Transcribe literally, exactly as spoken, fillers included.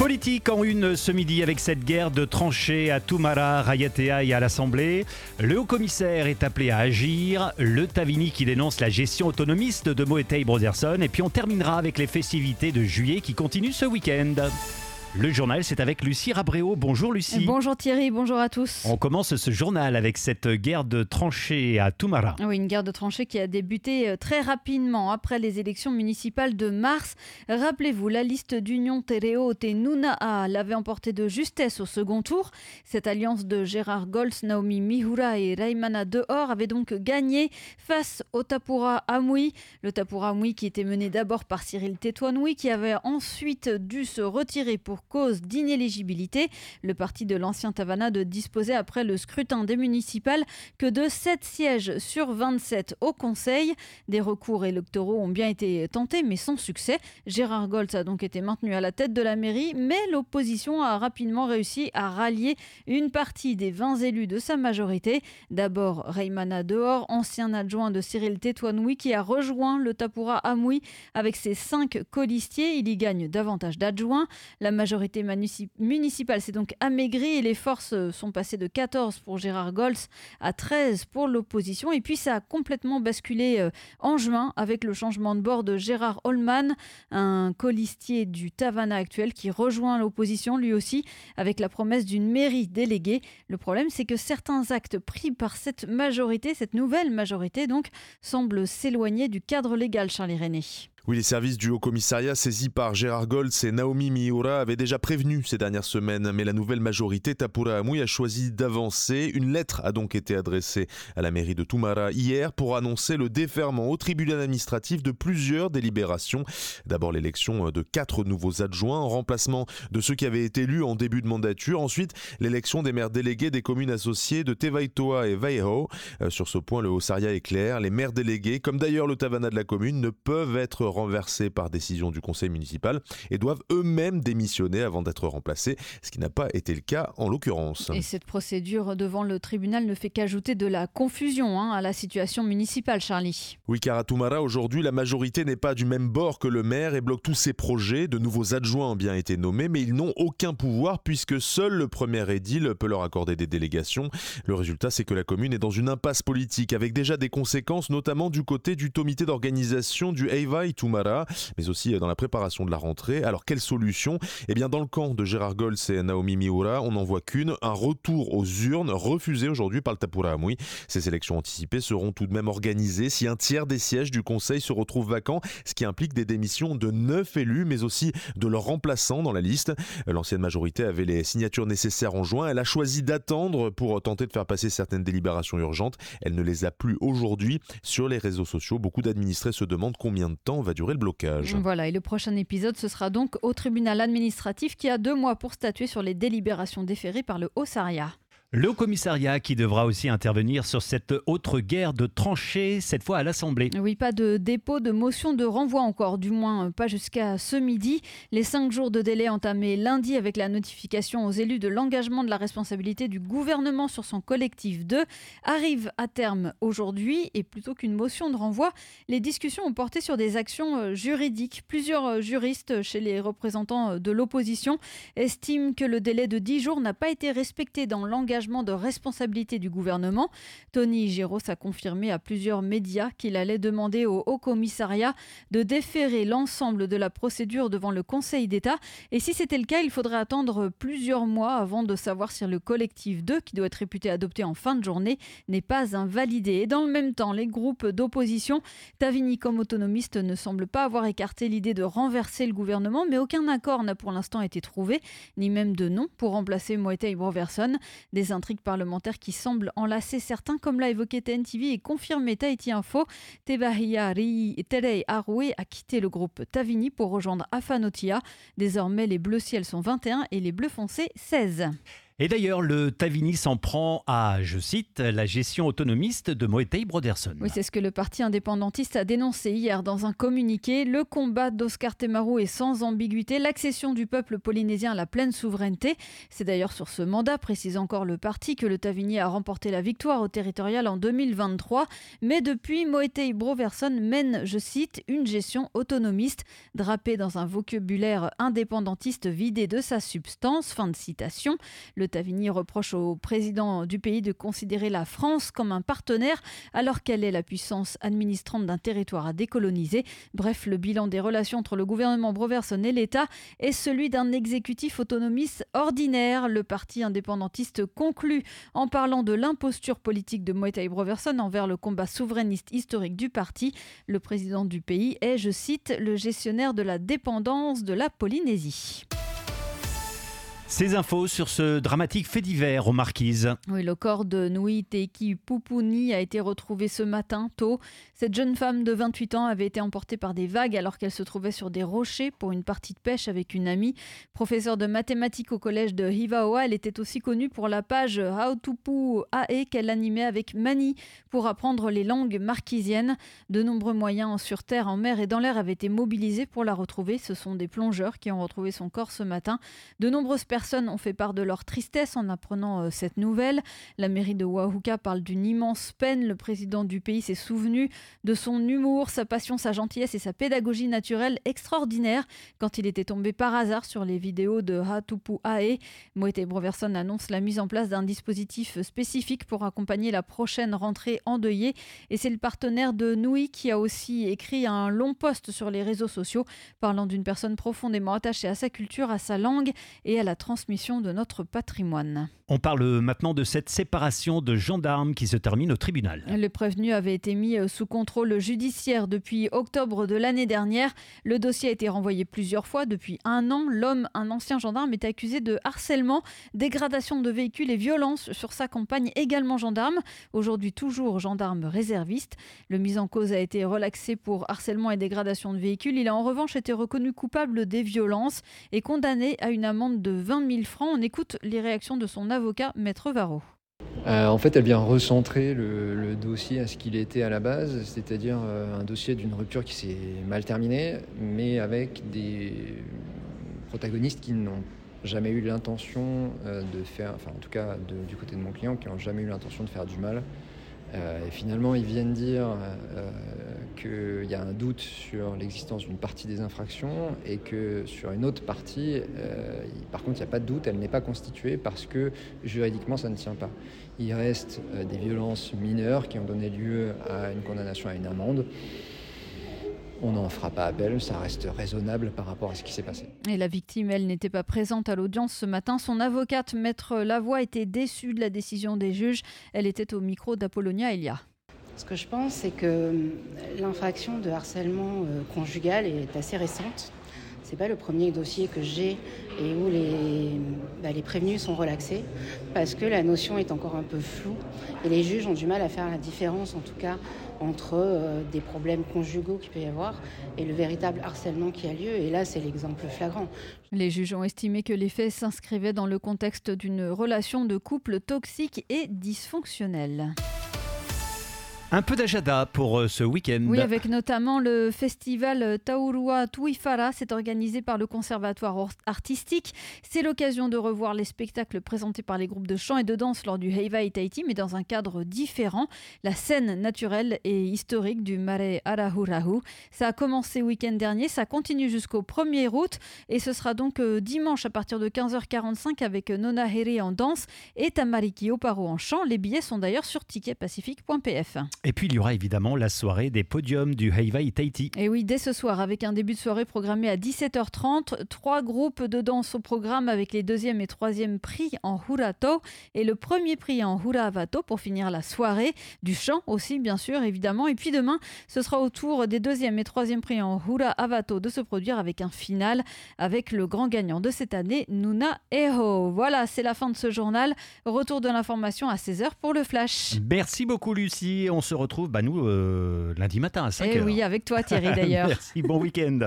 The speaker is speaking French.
Politique en une ce midi avec cette guerre de tranchées à Toumara, Rayatea et à l'Assemblée. Le haut-commissaire est appelé à agir. Le Tavini qui dénonce la gestion autonomiste de Moetai Brotherson. Et puis on terminera avec les festivités de juillet qui continuent ce week-end. Le journal, c'est avec Lucie Rabréau. Bonjour Lucie. Bonjour Thierry, bonjour à tous. On commence ce journal avec cette guerre de tranchées à Toumara. Oui, une guerre de tranchées qui a débuté très rapidement après les élections municipales de mars. Rappelez-vous, la liste d'Union Tereo Tenunaa l'avait emporté de justesse au second tour. Cette alliance de Gérard Goltz, Naomi Mihura et Raimana Dehor avait donc gagné face au Tapura Amui. Le Tapura Amui qui était mené d'abord par Cyril Tétouanoui, qui avait ensuite dû se retirer pour cause d'inéligibilité. Le parti de l'ancien Tavana de disposer après le scrutin des municipales que de sept sièges sur vingt-sept au Conseil. Des recours électoraux ont bien été tentés mais sans succès. Gérard Goltz a donc été maintenu à la tête de la mairie, mais l'opposition a rapidement réussi à rallier une partie des vingt élus de sa majorité. D'abord Raimana Dehor, ancien adjoint de Cyril Tétouanoui, qui a rejoint le Tapura Amui avec ses cinq colistiers. Il y gagne davantage d'adjoints. La majorité municipale s'est donc amaigrie et les forces sont passées de quatorze pour Gérard Goltz à treize pour l'opposition. Et puis ça a complètement basculé en juin avec le changement de bord de Gérard Holman, un colistier du Tavana actuel qui rejoint l'opposition lui aussi avec la promesse d'une mairie déléguée. Le problème, c'est que certains actes pris par cette majorité, cette nouvelle majorité donc, semblent s'éloigner du cadre légal, Charles Irénée. Oui, les services du Haut-Commissariat saisis par Gérard Goltz et Naomi Mihura avaient déjà prévenu ces dernières semaines, mais la nouvelle majorité Tapura Amui a choisi d'avancer. Une lettre a donc été adressée à la mairie de Toumara hier pour annoncer le déferment au tribunal administratif de plusieurs délibérations. D'abord l'élection de quatre nouveaux adjoints en remplacement de ceux qui avaient été élus en début de mandature. Ensuite, l'élection des maires délégués des communes associées de Tevaitoa et Vaiho. Sur ce point, le Haut-Saria est clair. Les maires délégués, comme d'ailleurs le Tavana de la commune, ne peuvent être renversés par décision du conseil municipal et doivent eux-mêmes démissionner avant d'être remplacés, ce qui n'a pas été le cas en l'occurrence. Et cette procédure devant le tribunal ne fait qu'ajouter de la confusion hein, à la situation municipale, Charlie. Oui, car à Toumara, aujourd'hui, la majorité n'est pas du même bord que le maire et bloque tous ses projets. De nouveaux adjoints ont bien été nommés, mais ils n'ont aucun pouvoir puisque seul le premier édile peut leur accorder des délégations. Le résultat, c'est que la commune est dans une impasse politique avec déjà des conséquences, notamment du côté du comité d'organisation du Eivai Toumara, mais aussi dans la préparation de la rentrée. Alors quelle solution ? Eh bien dans le camp de Gérard Goltz et Naomi Mihura, on n'en voit qu'une, un retour aux urnes refusé aujourd'hui par le Tapura Amui. Ces élections anticipées seront tout de même organisées si un tiers des sièges du conseil se retrouvent vacants, ce qui implique des démissions de neuf élus, mais aussi de leurs remplaçants dans la liste. L'ancienne majorité avait les signatures nécessaires en juin, elle a choisi d'attendre pour tenter de faire passer certaines délibérations urgentes. Elle ne les a plus aujourd'hui. Sur les réseaux sociaux, beaucoup d'administrés se demandent combien de temps va durer le blocage. Voilà, et le prochain épisode, ce sera donc au tribunal administratif qui a deux mois pour statuer sur les délibérations déférées par le Haut-Saria. Le Haut-Commissariat qui devra aussi intervenir sur cette autre guerre de tranchées, cette fois à l'Assemblée. Oui, pas de dépôt de motion de renvoi encore, du moins pas jusqu'à ce midi. Les cinq jours de délai entamés lundi avec la notification aux élus de l'engagement de la responsabilité du gouvernement sur son collectif deux arrivent à terme aujourd'hui. Et plutôt qu'une motion de renvoi, les discussions ont porté sur des actions juridiques. Plusieurs juristes chez les représentants de l'opposition estiment que le délai de dix jours n'a pas été respecté dans l'engagement de responsabilité du gouvernement. Tony Géros a confirmé à plusieurs médias qu'il allait demander au Haut-Commissariat de déférer l'ensemble de la procédure devant le Conseil d'État. Et si c'était le cas, il faudrait attendre plusieurs mois avant de savoir si le collectif deux, qui doit être réputé adopté en fin de journée, n'est pas invalidé. Et dans le même temps, les groupes d'opposition, Tavini comme autonomiste, ne semblent pas avoir écarté l'idée de renverser le gouvernement, mais aucun accord n'a pour l'instant été trouvé, ni même de nom pour remplacer Moetai Brotherson. Des intrigues parlementaires qui semblent enlacer certains, comme l'a évoqué T N T V et confirmé Tahiti Info. Tebahia Terei Aroué a quitté le groupe Tavini pour rejoindre Afanotia. Désormais, les bleus ciels sont vingt et un et les bleus foncés seize. Et d'ailleurs, le Tavini s'en prend à, je cite, la gestion autonomiste de Moetai Broderson. Oui, c'est ce que le parti indépendantiste a dénoncé hier dans un communiqué. Le combat d'Oscar Temaru est sans ambiguïté. L'accession du peuple polynésien à la pleine souveraineté. C'est d'ailleurs sur ce mandat, précise encore le parti, que le Tavini a remporté la victoire au territorial en deux mille vingt-trois. Mais depuis, Moetai Broderson mène, je cite, une gestion autonomiste, drapée dans un vocabulaire indépendantiste vidé de sa substance. Fin de citation. Le Tavini reproche au président du pays de considérer la France comme un partenaire alors qu'elle est la puissance administrante d'un territoire à décoloniser. Bref, le bilan des relations entre le gouvernement Broderson et l'État est celui d'un exécutif autonomiste ordinaire. Le parti indépendantiste conclut en parlant de l'imposture politique de Moetai Broderson envers le combat souverainiste historique du parti. Le président du pays est, je cite, le gestionnaire de la dépendance de la Polynésie. Ces infos sur ce dramatique fait divers aux Marquises. Oui, le corps de Nui Teki Pupuni a été retrouvé ce matin tôt. Cette jeune femme de vingt-huit ans avait été emportée par des vagues alors qu'elle se trouvait sur des rochers pour une partie de pêche avec une amie. Professeure de mathématiques au collège de Hivaoa, elle était aussi connue pour la page Hautupu Ae qu'elle animait avec Mani pour apprendre les langues marquisiennes. De nombreux moyens sur terre, en mer et dans l'air avaient été mobilisés pour la retrouver. Ce sont des plongeurs qui ont retrouvé son corps ce matin. De nombreuses personnes Personnes ont fait part de leur tristesse en apprenant euh, cette nouvelle. La mairie de Wahuka parle d'une immense peine. Le président du pays s'est souvenu de son humour, sa passion, sa gentillesse et sa pédagogie naturelle extraordinaire quand il était tombé par hasard sur les vidéos de Hautupu Ae. Moetai Broderson annonce la mise en place d'un dispositif spécifique pour accompagner la prochaine rentrée endeuillée. Et c'est le partenaire de Nui qui a aussi écrit un long post sur les réseaux sociaux parlant d'une personne profondément attachée à sa culture, à sa langue et à la transmission de notre patrimoine. On parle maintenant de cette séparation de gendarmes qui se termine au tribunal. Le prévenu avait été mis sous contrôle judiciaire depuis octobre de l'année dernière. Le dossier a été renvoyé plusieurs fois depuis un an. L'homme, un ancien gendarme, est accusé de harcèlement, dégradation de véhicules et violence sur sa compagne, également gendarme. Aujourd'hui toujours gendarme réserviste. Le mis en cause a été relaxé pour harcèlement et dégradation de véhicules. Il a en revanche été reconnu coupable des violences et condamné à une amende de vingt mille francs. On écoute les réactions de son avocat, Maître Varro. Euh, en fait, elle vient recentrer le, le dossier à ce qu'il était à la base, c'est-à-dire euh, un dossier d'une rupture qui s'est mal terminée, mais avec des protagonistes qui n'ont jamais eu l'intention euh, de faire, enfin en tout cas de, du côté de mon client, qui n'ont jamais eu l'intention de faire du mal. Euh, et finalement, ils viennent dire euh, qu'il y a un doute sur l'existence d'une partie des infractions et que sur une autre partie, euh, il, par contre, il n'y a pas de doute, elle n'est pas constituée parce que juridiquement, ça ne tient pas. Il reste euh, des violences mineures qui ont donné lieu à une condamnation à une amende. On n'en fera pas appel, ça reste raisonnable par rapport à ce qui s'est passé. Et la victime, elle, n'était pas présente à l'audience ce matin. Son avocate, Maître Lavoie, était déçue de la décision des juges. Elle était au micro d'Apollonia Elia. Ce que je pense, c'est que l'infraction de harcèlement conjugal est assez récente. Ce n'est pas le premier dossier que j'ai et où les, bah, les prévenus sont relaxés parce que la notion est encore un peu floue et les juges ont du mal à faire la différence, en tout cas, entre euh, des problèmes conjugaux qu'il peut y avoir et le véritable harcèlement qui a lieu. Et là, c'est l'exemple flagrant. Les juges ont estimé que les faits s'inscrivaient dans le contexte d'une relation de couple toxique et dysfonctionnelle. Un peu d'agenda pour ce week-end. Oui, avec notamment le festival Taurua Tuifara. C'est organisé par le Conservatoire artistique. C'est l'occasion de revoir les spectacles présentés par les groupes de chant et de danse lors du Heiva Itaiti, mais dans un cadre différent. La scène naturelle et historique du Mare Arahurahu. Ça a commencé week-end dernier, ça continue jusqu'au premier août et ce sera donc dimanche à partir de quinze heures quarante-cinq avec Nona Here en danse et Tamariki Oparo en chant. Les billets sont d'ailleurs sur ticket pacifique point p f. Et puis il y aura évidemment la soirée des podiums du Heiva Itaiti. Et oui, dès ce soir, avec un début de soirée programmé à dix-sept heures trente, trois groupes de danse au programme avec les deuxième et troisième prix en Hurato et le premier prix en Hura Avato pour finir la soirée. Du chant aussi, bien sûr, évidemment. Et puis demain, ce sera au tour des deuxième et troisième prix en Hura Avato de se produire avec un final avec le grand gagnant de cette année, Nuna Eho. Voilà, c'est la fin de ce journal. Retour de l'information à seize heures pour le Flash. Merci beaucoup Lucie. On se retrouve, bah nous, euh, lundi matin à cinq heures. Et oui, avec toi Thierry d'ailleurs. Merci, bon week-end.